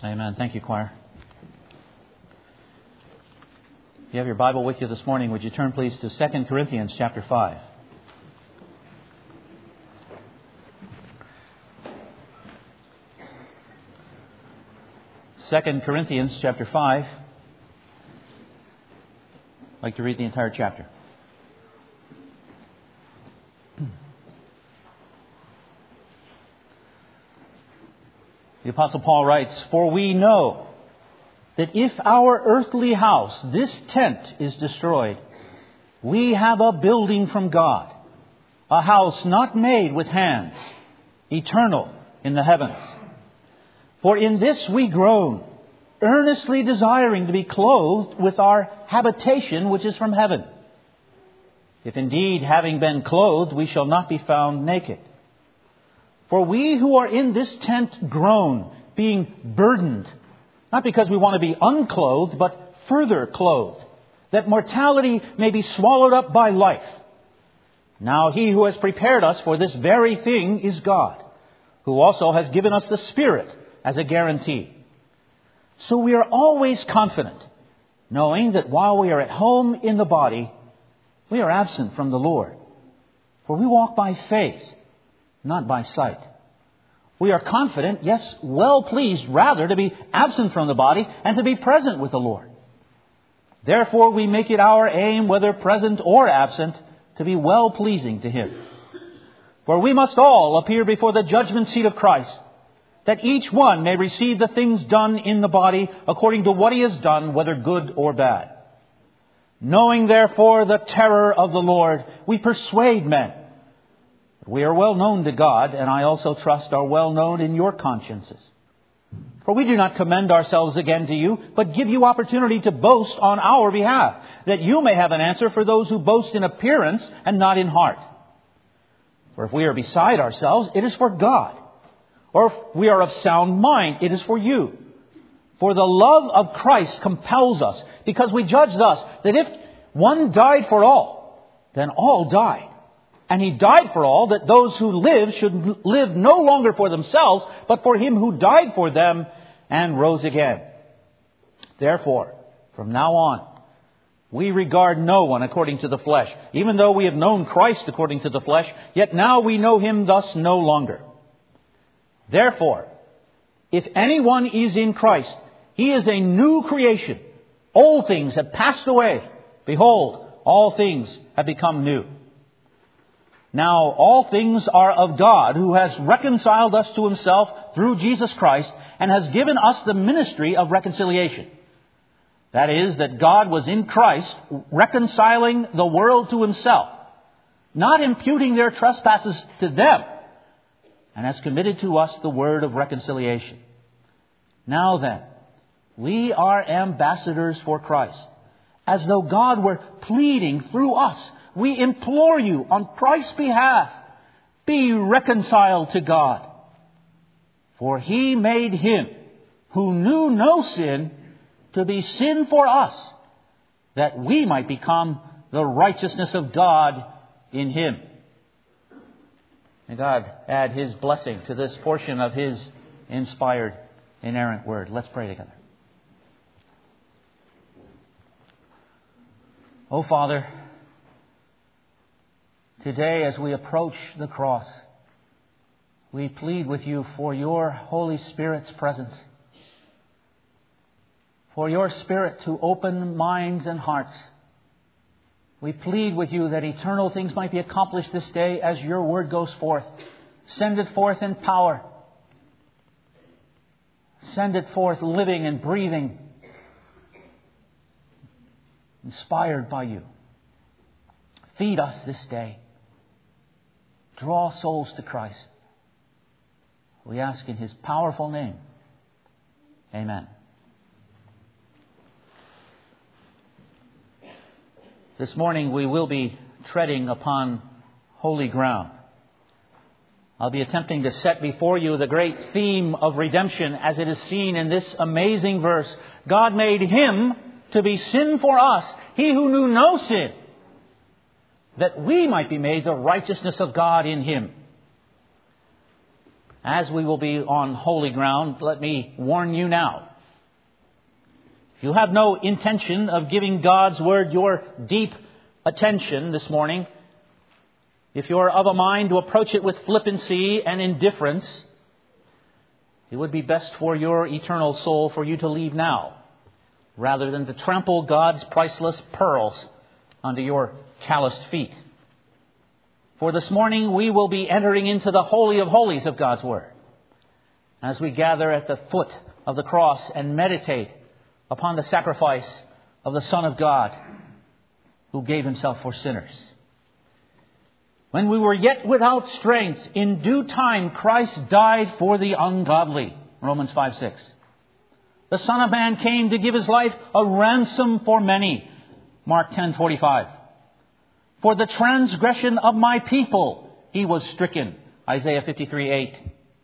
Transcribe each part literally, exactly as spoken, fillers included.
Amen. Thank you, choir. If you have your Bible with you this morning, would you turn please to Second Corinthians chapter five. Second Corinthians chapter five. I'd like to read the entire chapter. The Apostle Paul writes, "For we know that if our earthly house, this tent, is destroyed, we have a building from God, a house not made with hands, eternal in the heavens. For in this we groan, earnestly desiring to be clothed with our habitation which is from heaven. If indeed, having been clothed, we shall not be found naked. For we who are in this tent groan, being burdened, not because we want to be unclothed, but further clothed, that mortality may be swallowed up by life. Now He who has prepared us for this very thing is God, who also has given us the Spirit as a guarantee. So we are always confident, knowing that while we are at home in the body, we are absent from the Lord. For we walk by faith, not by sight. We are confident, yes, well pleased rather to be absent from the body and to be present with the Lord. Therefore we make it our aim, whether present or absent, to be well pleasing to Him. For we must all appear before the judgment seat of Christ, that each one may receive the things done in the body according to what he has done, whether good or bad. Knowing therefore the terror of the Lord, we persuade men. We are well known to God, and I also trust are well known in your consciences. For we do not commend ourselves again to you, but give you opportunity to boast on our behalf, that you may have an answer for those who boast in appearance and not in heart. For if we are beside ourselves, it is for God. Or if we are of sound mind, it is for you. For the love of Christ compels us, because we judge thus, that if one died for all, then all died. And He died for all, that those who live should live no longer for themselves, but for Him who died for them and rose again. Therefore, from now on, we regard no one according to the flesh. Even though we have known Christ according to the flesh, yet now we know Him thus no longer. Therefore, if anyone is in Christ, he is a new creation. Old things have passed away. Behold, all things have become new. Now all things are of God, who has reconciled us to Himself through Jesus Christ, and has given us the ministry of reconciliation. That is, that God was in Christ reconciling the world to Himself, not imputing their trespasses to them, and has committed to us the word of reconciliation. Now then, we are ambassadors for Christ, as though God were pleading through us. We implore you on Christ's behalf, be reconciled to God. For He made Him who knew no sin to be sin for us, that we might become the righteousness of God in Him. May God add His blessing to this portion of His inspired, inerrant word. Let's pray together. Oh, Father, today as we approach the cross, we plead with You for Your Holy Spirit's presence, for Your Spirit to open minds and hearts. We plead with You that eternal things might be accomplished this day as Your word goes forth. Send it forth in power. Send it forth living and breathing, inspired by You. Feed us this day. Draw souls to Christ. We ask in His powerful name. Amen. This morning we will be treading upon holy ground. I'll be attempting to set before you the great theme of redemption as it is seen in this amazing verse. God made Him to be sin for us, He who knew no sin, that we might be made the righteousness of God in Him. as we will be on holy ground, let me warn you now. If you have no intention of giving God's Word your deep attention this morning, if you're of a mind to approach it with flippancy and indifference, it would be best for your eternal soul for you to leave now, rather than to trample God's priceless pearls under your calloused feet. For this morning we will be entering into the Holy of Holies of God's Word, as we gather at the foot of the cross and meditate upon the sacrifice of the Son of God, who gave Himself for sinners. When we were yet without strength, in due time Christ died for the ungodly. Romans five six. The Son of Man came to give His life a ransom for many. Mark ten forty-five. For the transgression of my people He was stricken. Isaiah fifty-three eight.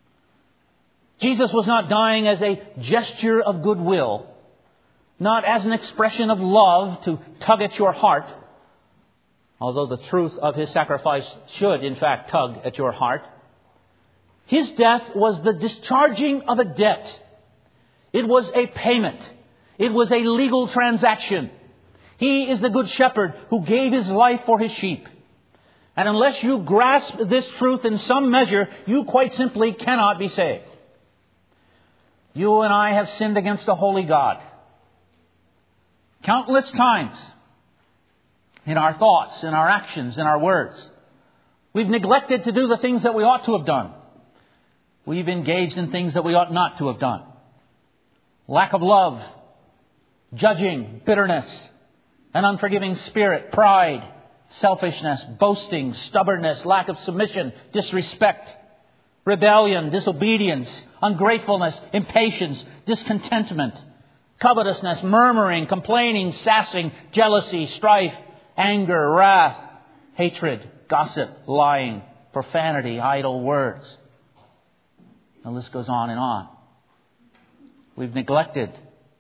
Jesus was not dying as a gesture of goodwill, not as an expression of love to tug at your heart, although the truth of His sacrifice should, in fact, tug at your heart. His death was the discharging of a debt. It was a payment. It was a legal transaction. He is the good shepherd who gave His life for His sheep. And unless you grasp this truth in some measure, you quite simply cannot be saved. You and I have sinned against a holy God countless times. In our thoughts, in our actions, in our words. We've neglected to do the things that we ought to have done. We've engaged in things that we ought not to have done. Lack of love, judging, bitterness, an unforgiving spirit, pride, selfishness, boasting, stubbornness, lack of submission, disrespect, rebellion, disobedience, ungratefulness, impatience, discontentment, covetousness, murmuring, complaining, sassing, jealousy, strife, anger, wrath, hatred, gossip, lying, profanity, idle words. The list goes on and on. We've neglected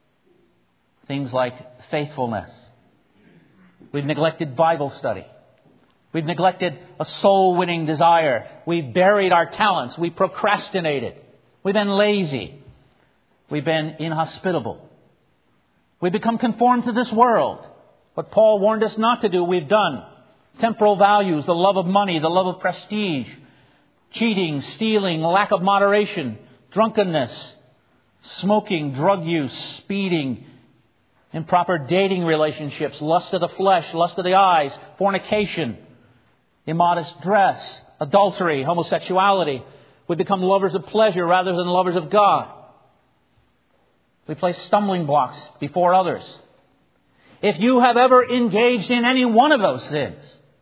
things like faithfulness. We've neglected Bible study. We've neglected a soul-winning desire. We've buried our talents. We've procrastinated. We've been lazy. We've been inhospitable. We've become conformed to this world. What Paul warned us not to do, we've done. Temporal values, the love of money, the love of prestige, cheating, stealing, lack of moderation, drunkenness, smoking, drug use, speeding, improper dating relationships, lust of the flesh, lust of the eyes, fornication, immodest dress, adultery, homosexuality. We become lovers of pleasure rather than lovers of God. We place stumbling blocks before others. If you have ever engaged in any one of those sins,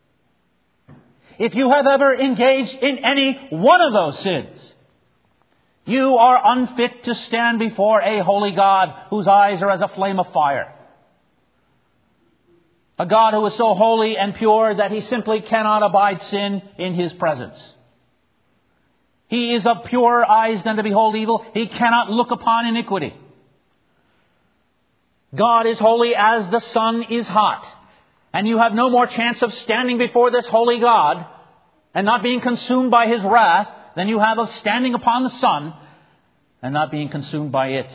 if you have ever engaged in any one of those sins, you are unfit to stand before a holy God whose eyes are as a flame of fire. A God who is so holy and pure that He simply cannot abide sin in His presence. He is of purer eyes than to behold evil. He cannot look upon iniquity. God is holy as the sun is hot. And you have no more chance of standing before this holy God and not being consumed by His wrath than you have of standing upon the sun and not being consumed by it.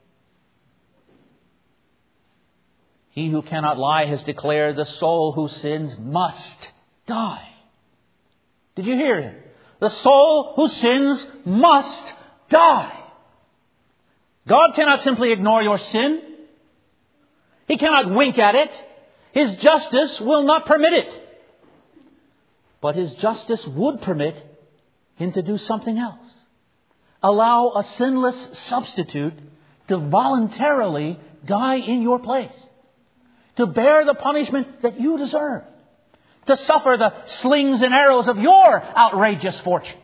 He who cannot lie has declared the soul who sins must die. Did you hear him? The soul who sins must die. God cannot simply ignore your sin. He cannot wink at it. His justice will not permit it. But His justice would permit Him to do something else. Allow a sinless substitute to voluntarily die in your place. To bear the punishment that you deserve. To suffer the slings and arrows of your outrageous fortune.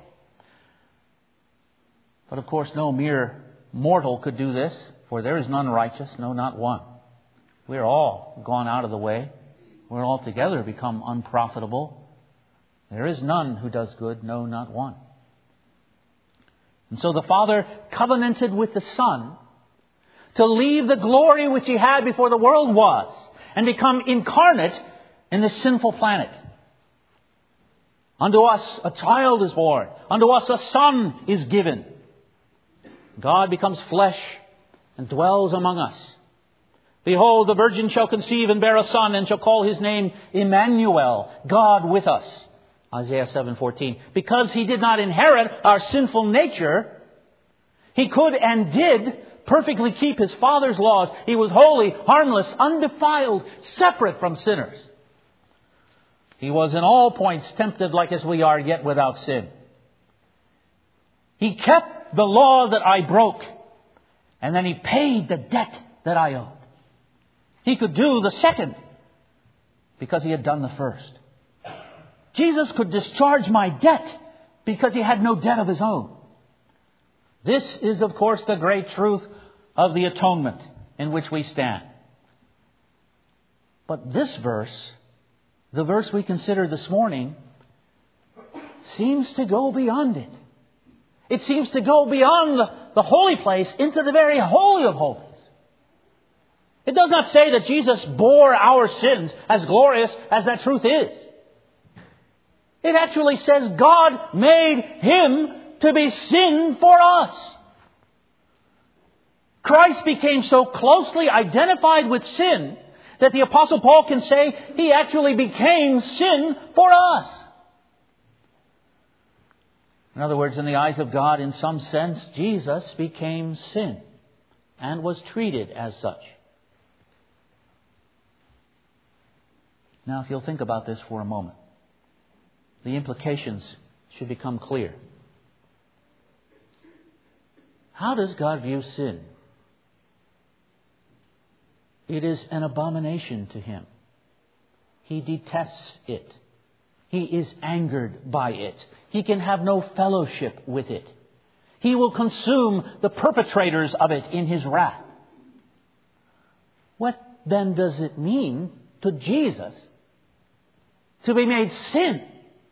But of course no mere mortal could do this, for there is none righteous, no, not one. We're all gone out of the way. We're altogether become unprofitable. There is none who does good, no, not one. And so the Father covenanted with the Son to leave the glory which He had before the world was and become incarnate in this sinful planet. Unto us a child is born. Unto us a son is given. God becomes flesh and dwells among us. Behold, the virgin shall conceive and bear a son, and shall call his name Emmanuel, God with us. Isaiah seven fourteen. Because he did not inherit our sinful nature, he could and did perfectly keep his Father's laws. He was holy, harmless, undefiled, separate from sinners. He was in all points tempted like as we are, yet without sin. He kept the law that I broke, and then he paid the debt that I owed. He could do the second because he had done the first. Jesus could discharge my debt because he had no debt of his own. This is, of course, the great truth of the atonement in which we stand. But this verse, the verse we consider this morning, seems to go beyond it. It seems to go beyond the, the holy place into the very holy of holies. It does not say that Jesus bore our sins, as glorious as that truth is. It actually says God made him to be sin for us. Christ became so closely identified with sin that the Apostle Paul can say he actually became sin for us. In other words, in the eyes of God, in some sense, Jesus became sin and was treated as such. Now, if you'll think about this for a moment, the implications should become clear. How does God view sin? It is an abomination to him. He detests it. He is angered by it. He can have no fellowship with it. He will consume the perpetrators of it in his wrath. What then does it mean to Jesus to be made sin?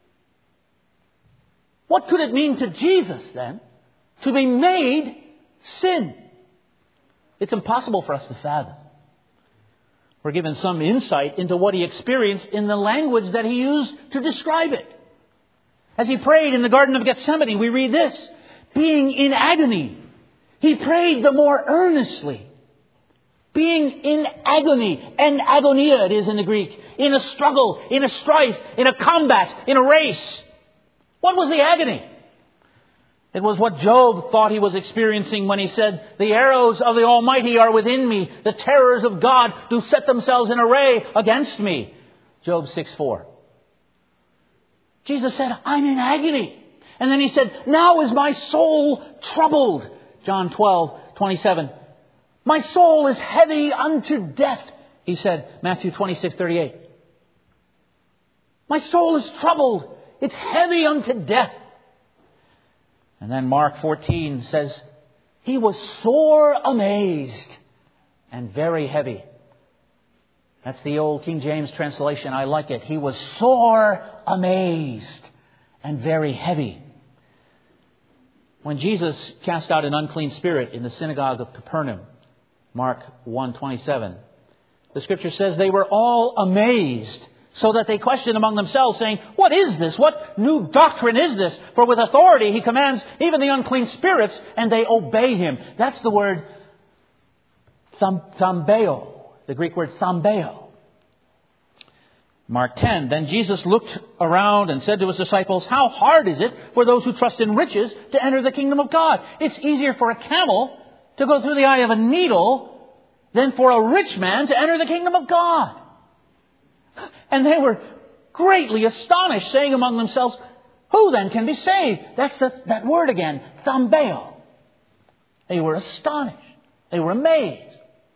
What could it mean to Jesus then to be made sin? It's impossible for us to fathom. We're given some insight into what he experienced in the language that he used to describe it. As he prayed in the Garden of Gethsemane, we read this: being in agony, he prayed the more earnestly. Being in agony, and agonia it is in the Greek, in a struggle, in a strife, in a combat, in a race. What was the agony? It was what Job thought he was experiencing when he said, the arrows of the Almighty are within me. The terrors of God do set themselves in array against me. Job six four. Jesus said, I'm in agony. And then he said, now is my soul troubled. John twelve twenty-seven. My soul is heavy unto death. He said, Matthew twenty-six thirty-eight. My soul is troubled. It's heavy unto death. And then Mark fourteen says, he was sore amazed and very heavy. That's the old King James translation. I like it. He was sore amazed and very heavy. When Jesus cast out an unclean spirit in the synagogue of Capernaum, Mark one twenty-seven, the Scripture says they were all amazed, so that they questioned among themselves, saying, what is this? What new doctrine is this? For with authority he commands even the unclean spirits, and they obey him. That's the word thambeo, the Greek word thambeo. Mark ten, then Jesus looked around and said to his disciples, how hard is it for those who trust in riches to enter the kingdom of God? It's easier for a camel to go through the eye of a needle than for a rich man to enter the kingdom of God. And they were greatly astonished, saying among themselves, who then can be saved? That's that, that word again, thambeo. They were astonished. They were amazed.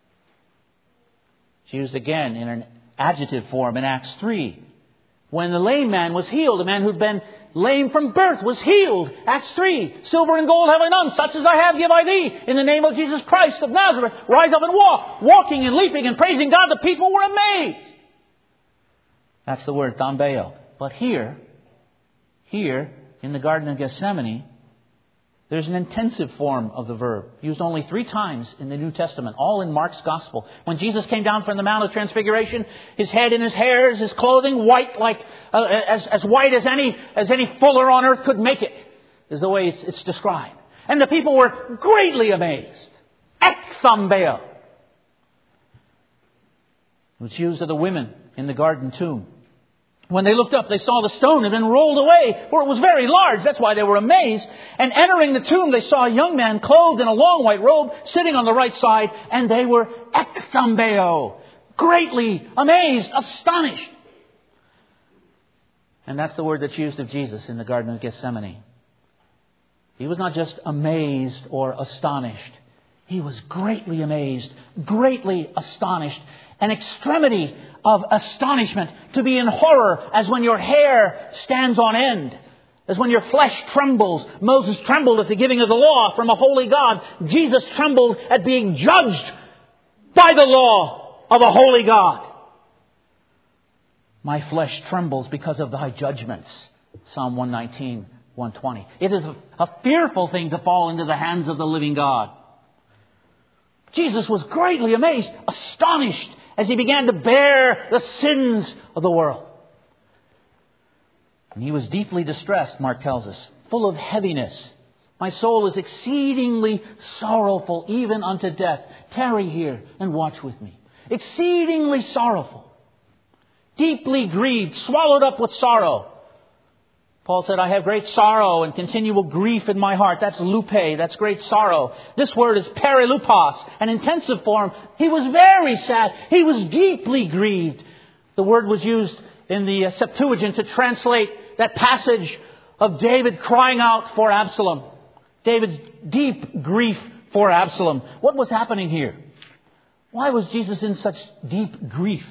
It's used again in an adjective form in Acts three. When the lame man was healed, a man who'd been lame from birth was healed. Acts three, silver and gold have I none, such as I have give I thee. In the name of Jesus Christ of Nazareth, rise up and walk. Walking and leaping and praising God, the people were amazed. That's the word thambeo. But here, here in the Garden of Gethsemane, There's an intensive form of the verb, used only three times in the New Testament, all in Mark's Gospel. When Jesus came down from the Mount of Transfiguration, his head and his hairs, his clothing, white like uh, as, as white as any as any fuller on earth could make it, is the way it's, it's described. And the people were greatly amazed. Ekthambeo. It was used of the women in the garden tomb. When they looked up, they saw the stone had been rolled away, for it was very large. That's why they were amazed. And entering the tomb, they saw a young man clothed in a long white robe, sitting on the right side, and they were ekthambeo, greatly amazed, astonished. And that's the word that's used of Jesus in the Garden of Gethsemane. He was not just amazed or astonished. He was greatly amazed, greatly astonished. An extremity of astonishment, to be in horror, as when your hair stands on end, as when your flesh trembles. Moses trembled at the giving of the law from a holy God. Jesus trembled at being judged by the law of a holy God. My flesh trembles because of thy judgments. Psalm one nineteen, one twenty. It is a, a fearful thing to fall into the hands of the living God. Jesus was greatly amazed, astonished, as he began to bear the sins of the world. And he was deeply distressed, Mark tells us, full of heaviness. My soul is exceedingly sorrowful, even unto death. Tarry here and watch with me. Exceedingly sorrowful. Deeply grieved, swallowed up with sorrow. Paul said, I have great sorrow and continual grief in my heart. That's lupe, that's great sorrow. This word is perilupos, an intensive form. He was very sad. He was deeply grieved. The word was used in the Septuagint to translate that passage of David crying out for Absalom. David's deep grief for Absalom. What was happening here? Why was Jesus in such deep grief?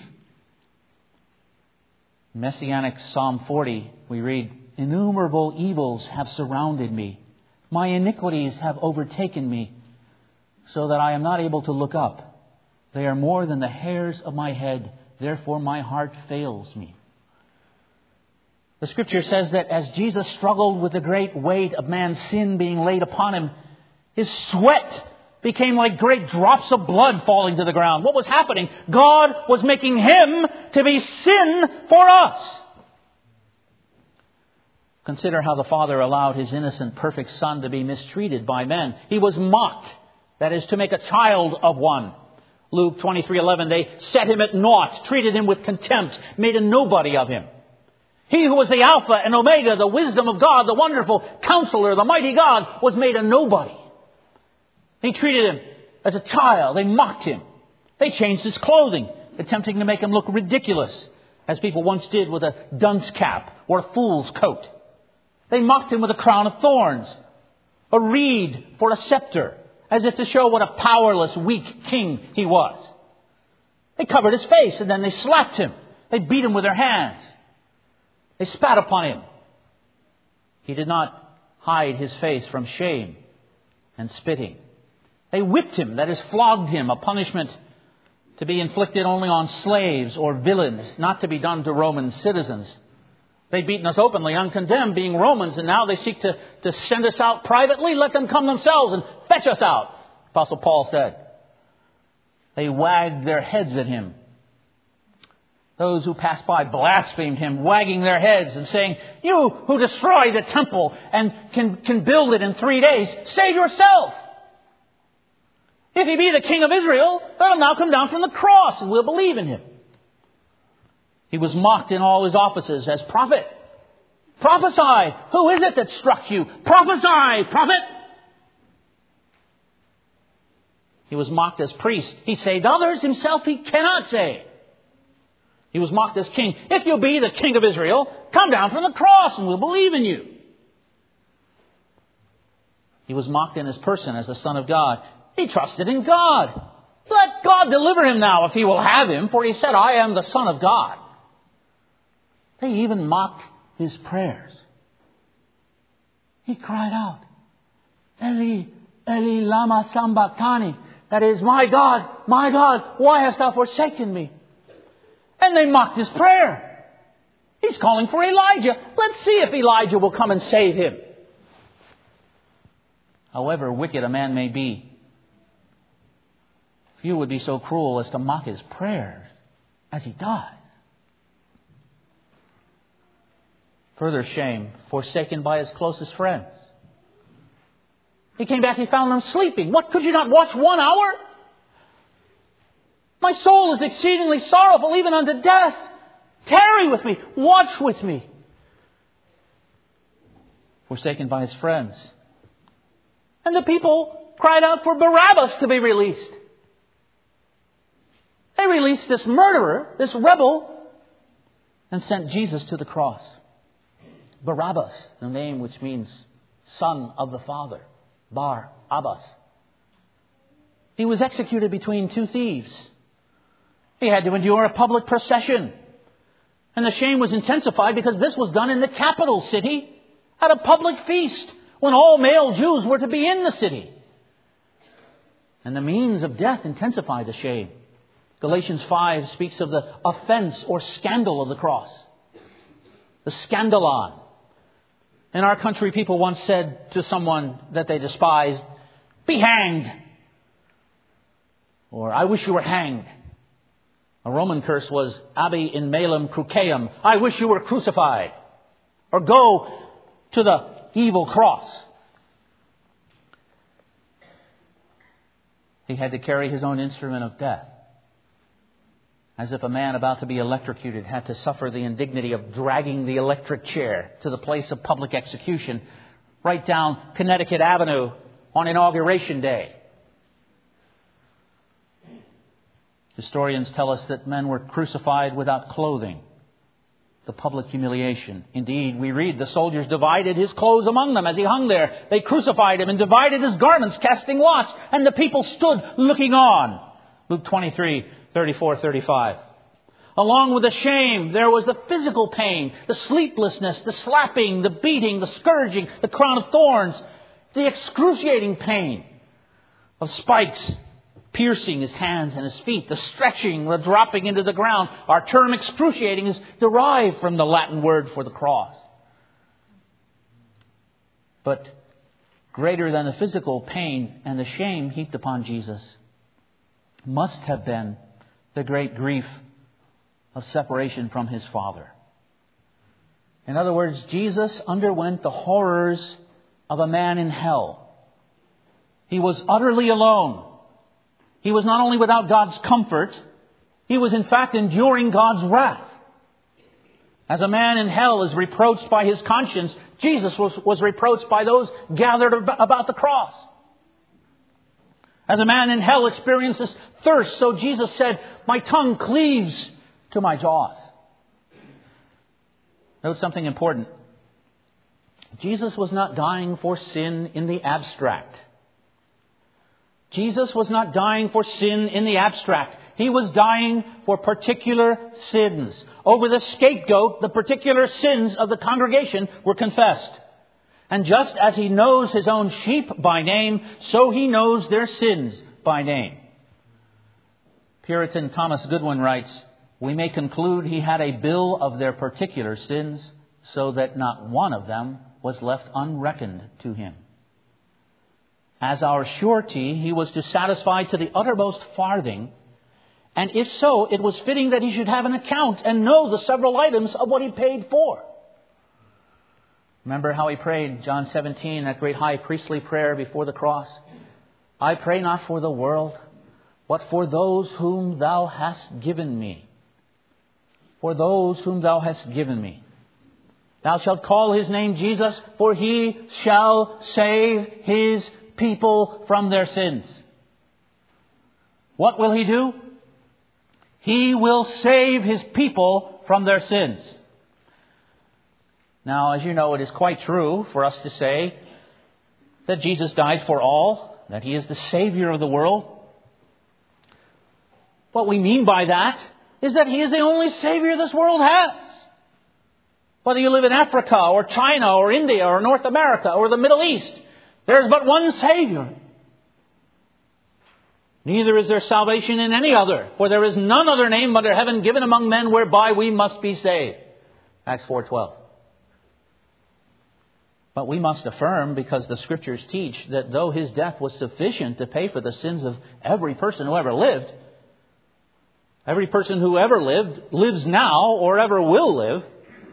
Messianic Psalm forty, we read, innumerable evils have surrounded me. My iniquities have overtaken me, so that I am not able to look up. They are more than the hairs of my head. Therefore my heart fails me. The Scripture says that as Jesus struggled with the great weight of man's sin being laid upon him, his sweat became like great drops of blood falling to the ground. What was happening? God was making him to be sin for us. Consider how the Father allowed his innocent, perfect Son to be mistreated by men. He was mocked. That is, to make a child of one. Luke twenty-three eleven, they set him at naught, treated him with contempt, made a nobody of him. He who was the Alpha and Omega, the wisdom of God, the wonderful Counselor, the mighty God, was made a nobody. They treated him as a child. They mocked him. They changed his clothing, attempting to make him look ridiculous, as people once did with a dunce cap or a fool's coat. They mocked him with a crown of thorns, a reed for a scepter, as if to show what a powerless, weak king he was. They covered his face and then they slapped him. They beat him with their hands. They spat upon him. He did not hide his face from shame and spitting. They whipped him, that is, flogged him, a punishment to be inflicted only on slaves or villains, not to be done to Roman citizens. They'd beaten us openly, uncondemned, being Romans, and now they seek to, to send us out privately. Let them come themselves and fetch us out, Apostle Paul said. They wagged their heads at him. Those who passed by blasphemed him, wagging their heads and saying, you who destroy the temple and can, can build it in three days, save yourself. If he be the King of Israel, let him now come down from the cross and we'll believe in him. He was mocked in all his offices as prophet. Prophesy. Who is it that struck you? Prophesy, prophet. He was mocked as priest. He saved others. Himself he cannot save. He was mocked as king. If you be the King of Israel, come down from the cross and we'll believe in you. He was mocked in his person as the Son of God. He trusted in God. Let God deliver him now if he will have him, for he said, I am the Son of God. They even mocked his prayers. He cried out, Eli, Eli, lama sabachthani. That is, my God, my God, why hast thou forsaken me? And they mocked his prayer. He's calling for Elijah. Let's see if Elijah will come and save him. however wicked a man may be. Few would be so cruel as to mock his prayers as he does. Further shame, forsaken by his closest friends. He came back, he found them sleeping. What, could you not watch one hour? My soul is exceedingly sorrowful, even unto death. Tarry with me, watch with me. Forsaken by his friends. And the people cried out for Barabbas to be released. They released this murderer, this rebel, and sent Jesus to the cross. Barabbas, the name which means son of the Father. Bar Abbas. He was executed between two thieves. He had to endure a public procession. And the shame was intensified because this was done in the capital city at a public feast when all male Jews were to be in the city. And the means of death intensified the shame. Galatians five speaks of the offense or scandal of the cross. The scandalon. In our country, people once said to someone that they despised, "Be hanged." Or, "I wish you were hanged." A Roman curse was, "Abi in malum cruceum." I wish you were crucified. Or, "Go to the evil cross." He had to carry his own instrument of death. As if a man about to be electrocuted had to suffer the indignity of dragging the electric chair to the place of public execution right down Connecticut Avenue on Inauguration Day. Historians tell us that men were crucified without clothing. The public humiliation. Indeed, we read the soldiers divided his clothes among them as he hung there. They crucified him and divided his garments, casting lots, and the people stood looking on. Luke twenty-three, thirty-four, thirty-five. Along with the shame, there was the physical pain, the sleeplessness, the slapping, the beating, the scourging, the crown of thorns, the excruciating pain of spikes piercing his hands and his feet, the stretching, the dropping into the ground. Our term excruciating is derived from the Latin word for the cross. But greater than the physical pain and the shame heaped upon Jesus must have been the great grief of separation from his Father. In other words, Jesus underwent the horrors of a man in hell. He was utterly alone. He was not only without God's comfort, he was in fact enduring God's wrath. As a man in hell is reproached by his conscience, Jesus was, was reproached by those gathered about the cross. As a man in hell experiences thirst, so Jesus said, "My tongue cleaves to my jaws." Note something important. Jesus was not dying for sin in the abstract. Jesus was not dying for sin in the abstract. He was dying for particular sins. Over the scapegoat, the particular sins of the congregation were confessed. And just as he knows his own sheep by name, so he knows their sins by name. Puritan Thomas Goodwin writes, "We may conclude he had a bill of their particular sins, so that not one of them was left unreckoned to him. As our surety, he was to satisfy to the uttermost farthing, and if so, it was fitting that he should have an account and know the several items of what he paid for." Remember how he prayed, John seventeen, that great high priestly prayer before the cross? "I pray not for the world, but for those whom thou hast given me. For those whom thou hast given me. Thou shalt call his name Jesus, for he shall save his people from their sins." What will he do? He will save his people from their sins. Now, as you know, it is quite true for us to say that Jesus died for all, that he is the Savior of the world. What we mean by that is that he is the only Savior this world has. Whether you live in Africa or China or India or North America or the Middle East, there is but one Savior. Neither is there salvation in any other, for there is none other name under heaven given among men whereby we must be saved. Acts four twelve. But we must affirm, because the Scriptures teach, that though His death was sufficient to pay for the sins of every person who ever lived, every person who ever lived, lives now, or ever will live,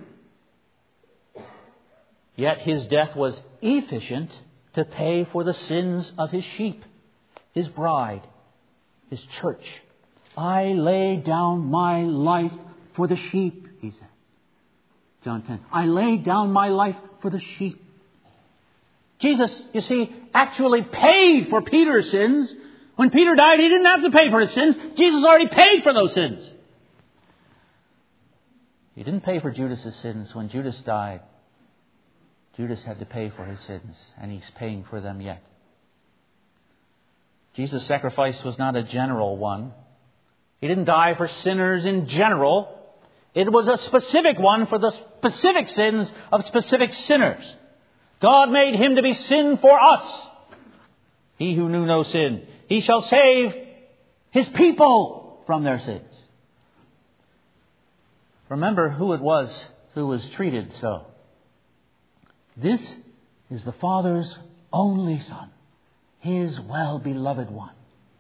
yet His death was efficient to pay for the sins of His sheep, His bride, His church. I lay down my life for the sheep, He said. John ten. I lay down my life for the sheep. Jesus, you see, actually paid for Peter's sins. When Peter died, he didn't have to pay for his sins. Jesus already paid for those sins. He didn't pay for Judas's sins. When Judas died, Judas had to pay for his sins, and He's paying for them yet. Jesus' sacrifice was not a general one. He didn't die for sinners in general. It was a specific one for the specific sins of specific sinners. God made Him to be sin for us. He who knew no sin, He shall save His people from their sins. Remember who it was who was treated so. This is the Father's only Son, His well-beloved one.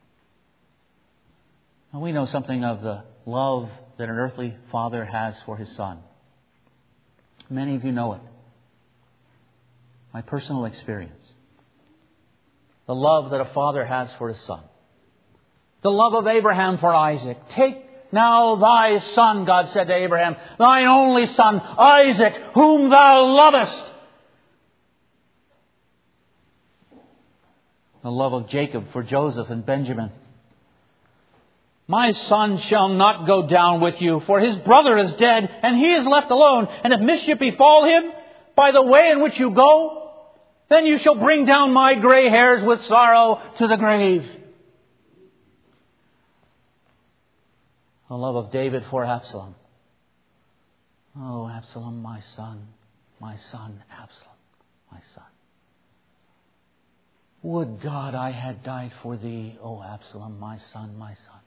Now we know something of the love that an earthly father has for his son. Many of you know it. My personal experience. The love that a father has for his son. The love of Abraham for Isaac. Take now thy son, God said to Abraham, thine only son, Isaac, whom thou lovest. The love of Jacob for Joseph and Benjamin. My son shall not go down with you, for his brother is dead, and he is left alone. And if mischief befall him by the way in which you go, then you shall bring down my gray hairs with sorrow to the grave. The love of David for Absalom. Oh, Absalom, my son, my son, Absalom, my son. Would God I had died for thee, O Absalom, my son, my son.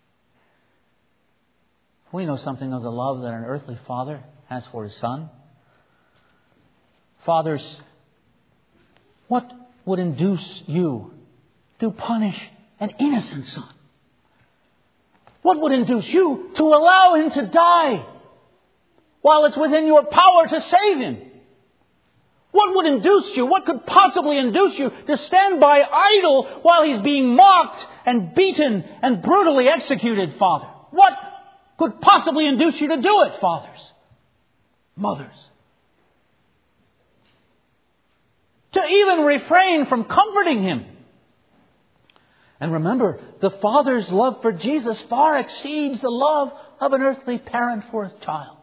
We know something of the love that an earthly father has for his son. Fathers, what would induce you to punish an innocent son? What would induce you to allow him to die while it's within your power to save him? What would induce you, what could possibly induce you to stand by idle while he's being mocked and beaten and brutally executed, Father? What could possibly induce you to do it, fathers, mothers? To even refrain from comforting him. And remember, the father's love for Jesus far exceeds the love of an earthly parent for his child.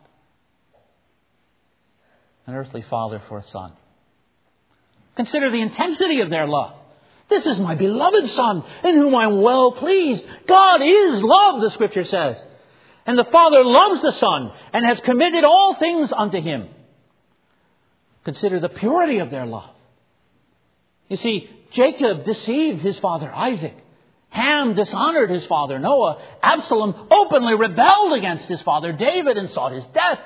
An earthly father for a son. Consider the intensity of their love. This is my beloved Son, in whom I am well pleased. God is love, the Scripture says. And the Father loves the Son and has committed all things unto Him. Consider the purity of their love. You see, Jacob deceived his father Isaac. Ham dishonored his father Noah. Absalom openly rebelled against his father David and sought his death.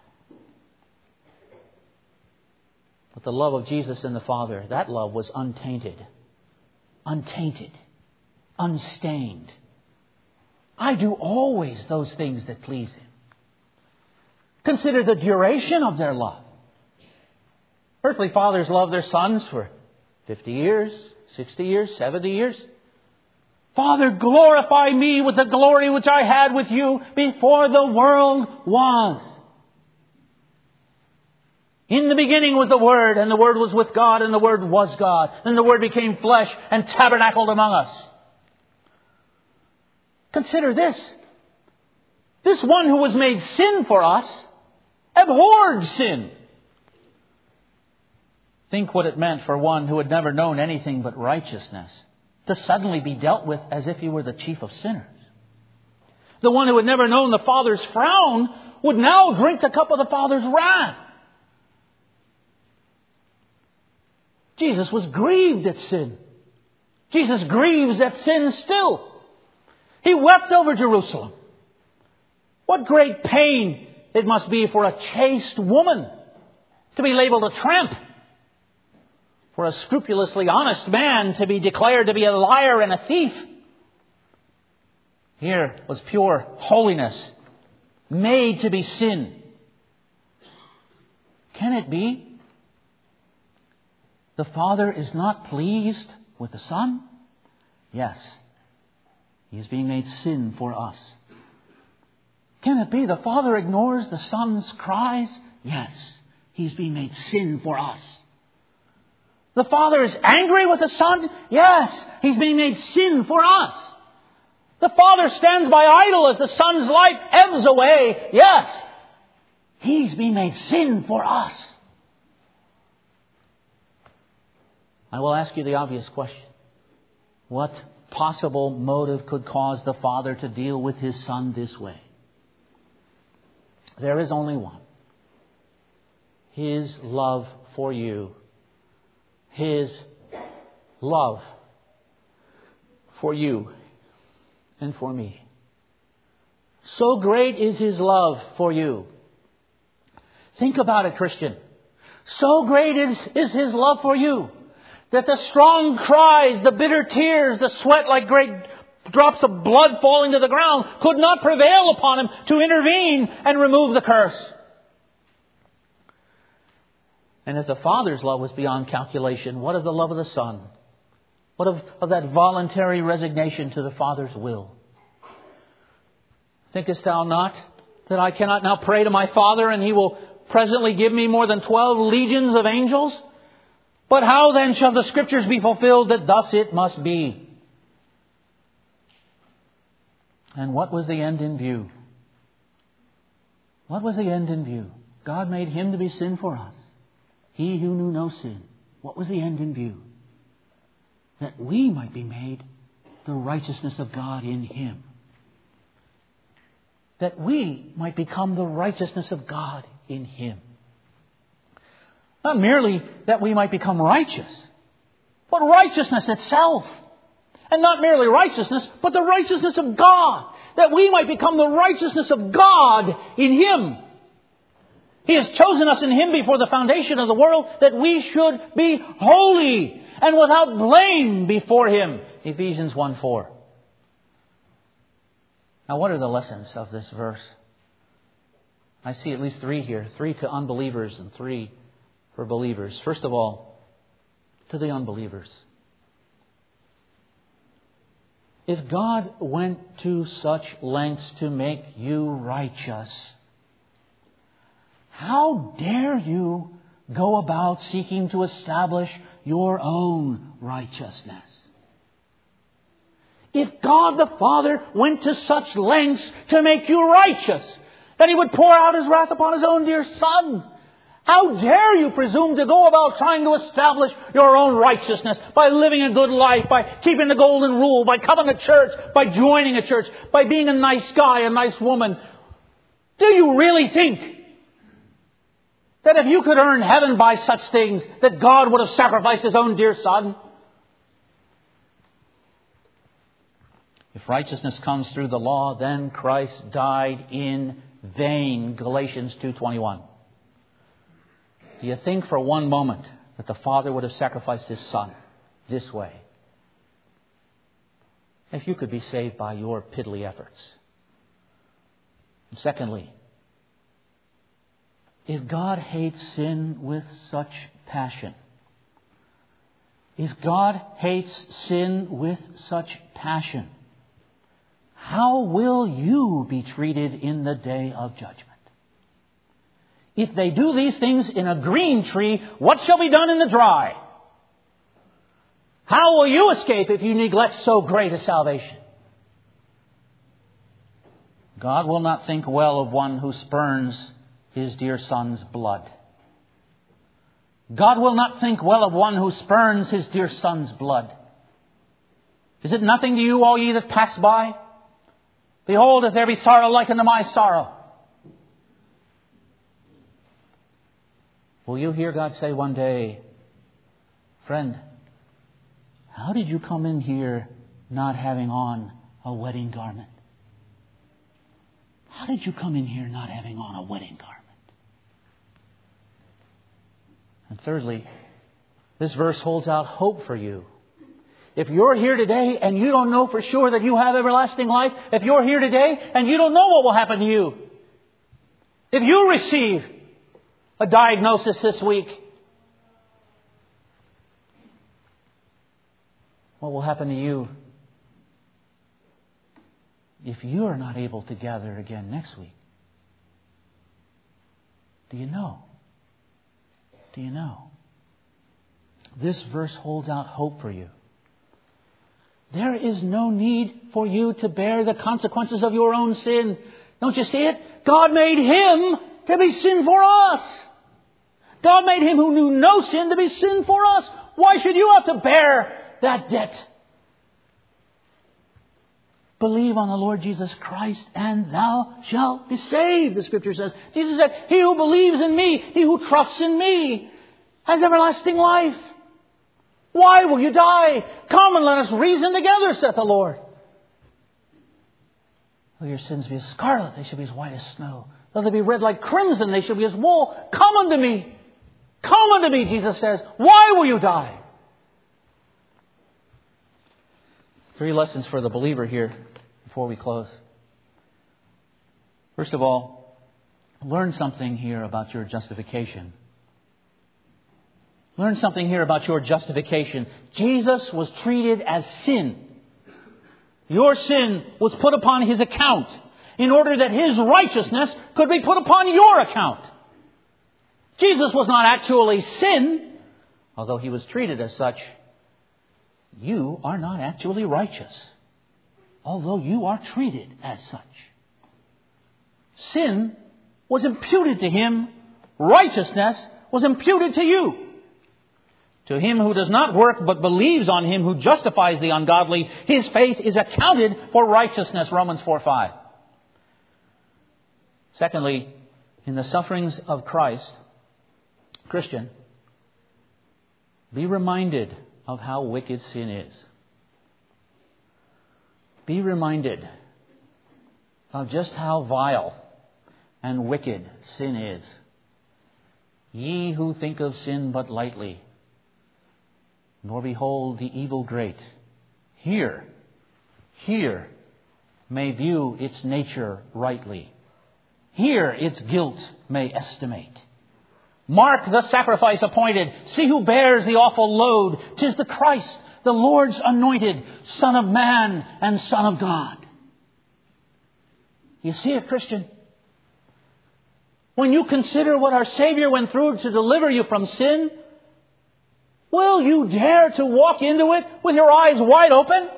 But the love of Jesus in the Father, that love was untainted, untainted, unstained. I do always those things that please Him. Consider the duration of their love. Earthly fathers love their sons for fifty years, sixty years, seventy years. Father, glorify me with the glory which I had with you before the world was. In the beginning was the Word, and the Word was with God, and the Word was God. And the Word became flesh and tabernacled among us. Consider this. This one who was made sin for us abhorred sin. Think what it meant for one who had never known anything but righteousness to suddenly be dealt with as if he were the chief of sinners. The one who had never known the Father's frown would now drink the cup of the Father's wrath. Jesus was grieved at sin. Jesus grieves at sin still. He wept over Jerusalem. What great pain it must be for a chaste woman to be labeled a tramp. for a scrupulously honest man to be declared to be a liar and a thief. Here was pure holiness, made to be sin. Can it be the Father is not pleased with the Son? Yes. He is being made sin for us. Can it be the Father ignores the Son's cries? Yes. He's being made sin for us. The Father is angry with the Son? Yes. He's being made sin for us. The Father stands by idle as the Son's life ebbs away. Yes. He's being made sin for us. I will ask you the obvious question. What possible motive could cause the Father to deal with His Son this way? There is only one. His love for you. His love for you and for me. So great is His love for you. Think about it, Christian. So great is, is His love for you that the strong cries, the bitter tears, the sweat like great drops of blood falling to the ground could not prevail upon Him to intervene and remove the curse. And if the Father's love was beyond calculation, what of the love of the Son? What of, of that voluntary resignation to the Father's will? Thinkest thou not that I cannot now pray to my Father and He will presently give me more than twelve legions of angels? But how then shall the Scriptures be fulfilled that thus it must be? And what was the end in view? What was the end in view? God made Him to be sin for us. He who knew no sin. What was the end in view? That we might be made the righteousness of God in Him. That we might become the righteousness of God in Him. Not merely that we might become righteous, but righteousness itself. And not merely righteousness, but the righteousness of God. That we might become the righteousness of God in Him. He has chosen us in Him before the foundation of the world that we should be holy and without blame before Him. Ephesians one four. Now, what are the lessons of this verse? I see at least three here. Three to unbelievers and three for believers. First of all, to the unbelievers. If God went to such lengths to make you righteous, how dare you go about seeking to establish your own righteousness? If God the Father went to such lengths to make you righteous, that He would pour out His wrath upon His own dear Son, how dare you presume to go about trying to establish your own righteousness by living a good life, by keeping the golden rule, by coming to church, by joining a church, by being a nice guy, a nice woman? Do you really think that if you could earn heaven by such things, that God would have sacrificed His own dear Son? If righteousness comes through the law, then Christ died in vain. Galatians two twenty-one. Do you think for one moment that the Father would have sacrificed His Son this way if you could be saved by your piddly efforts? And secondly, if God hates sin with such passion, if God hates sin with such passion, how will you be treated in the day of judgment? If they do these things in a green tree, what shall be done in the dry? How will you escape if you neglect so great a salvation? God will not think well of one who spurns His dear Son's blood. God will not think well of one who spurns His dear Son's blood. Is it nothing to you, all ye that pass by? Behold, if there be sorrow like unto my sorrow. Will you hear God say one day, friend, how did you come in here not having on a wedding garment? How did you come in here not having on a wedding garment? And thirdly, This verse holds out hope for you. If you're here today and you don't know for sure that you have everlasting life, if you're here today and you don't know what will happen to you, if you receive a diagnosis this week, what will happen to you if you are not able to gather again next week? Do you know? Do you know? This verse holds out hope for you. There is no need for you to bear the consequences of your own sin. Don't you see it? God made Him to be sin for us. God made Him who knew no sin to be sin for us. Why should you have to bear that debt? Believe on the Lord Jesus Christ and thou shalt be saved, the Scripture says. Jesus said, he who believes in me, he who trusts in me, has everlasting life. Why will you die? Come and let us reason together, saith the Lord. Though your sins be as scarlet, they shall be as white as snow. Though they be red like crimson, they shall be as wool. Come unto me. Come unto me, Jesus says. Why will you die? Three lessons for the believer here before we close. First of all, learn something here about your justification. Learn something here about your justification. Jesus was treated as sin. Your sin was put upon His account in order that His righteousness could be put upon your account. Jesus was not actually sin, although He was treated as such. You are not actually righteous, although you are treated as such. Sin was imputed to Him. Righteousness was imputed to you. To him who does not work but believes on Him who justifies the ungodly, his faith is accounted for righteousness. Romans four five. Secondly, in the sufferings of Christ, Christian, be reminded of how wicked sin is. Be reminded of just how vile and wicked sin is. Ye who think of sin but lightly, nor behold the evil great, here, here may view its nature rightly. Here its guilt may estimate. Mark the sacrifice appointed. See who bears the awful load. 'Tis the Christ, the Lord's anointed, Son of Man and Son of God. You see it, Christian? When you consider what our Savior went through to deliver you from sin, will you dare to walk into it with your eyes wide open?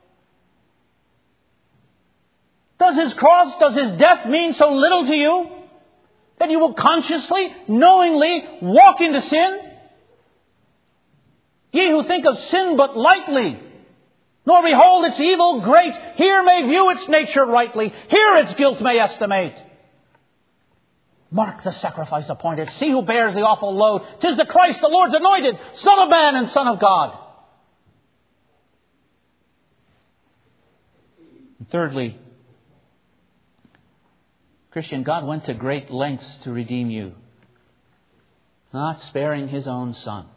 Does His cross, does His death mean so little to you that you will consciously, knowingly walk into sin? Ye who think of sin but lightly, nor behold its evil great, here may view its nature rightly, here its guilt may estimate. Mark the sacrifice appointed. See who bears the awful load. 'Tis the Christ, the Lord's anointed, Son of Man and Son of God. And thirdly, Christian, God went to great lengths to redeem you, not sparing His own Son.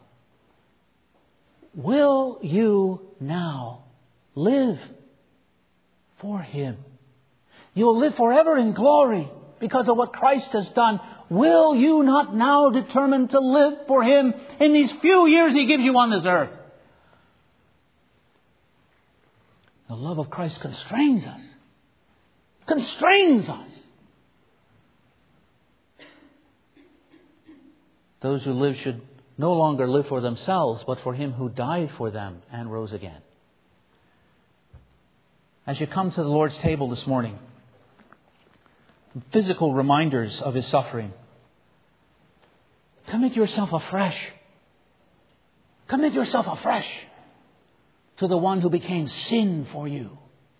Will you now live for Him? You'll live forever in glory because of what Christ has done. Will you not now determine to live for Him in these few years He gives you on this earth? The love of Christ constrains us. Constrains us. Those who live should no longer live for themselves, but for Him who died for them and rose again. As you come to the Lord's table this morning, physical reminders of His suffering, commit yourself afresh. Commit yourself afresh to the one who became sin for you.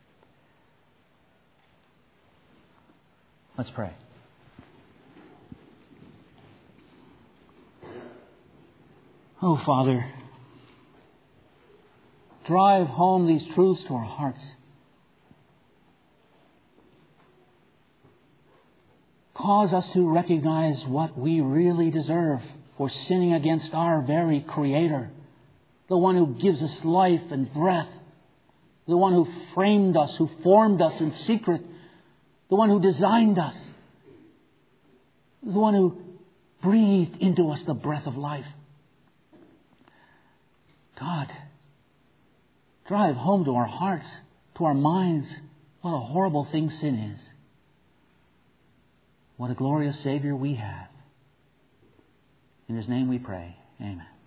Let's pray. Oh, Father, drive home these truths to our hearts. Cause us to recognize what we really deserve for sinning against our very Creator the one who gives us life and breath, the one who framed us, who formed us in secret, the one who designed us, the one who breathed into us the breath of life. God, drive home to our hearts, to our minds, what a horrible thing sin is. What a glorious Savior we have. In His name we pray. Amen.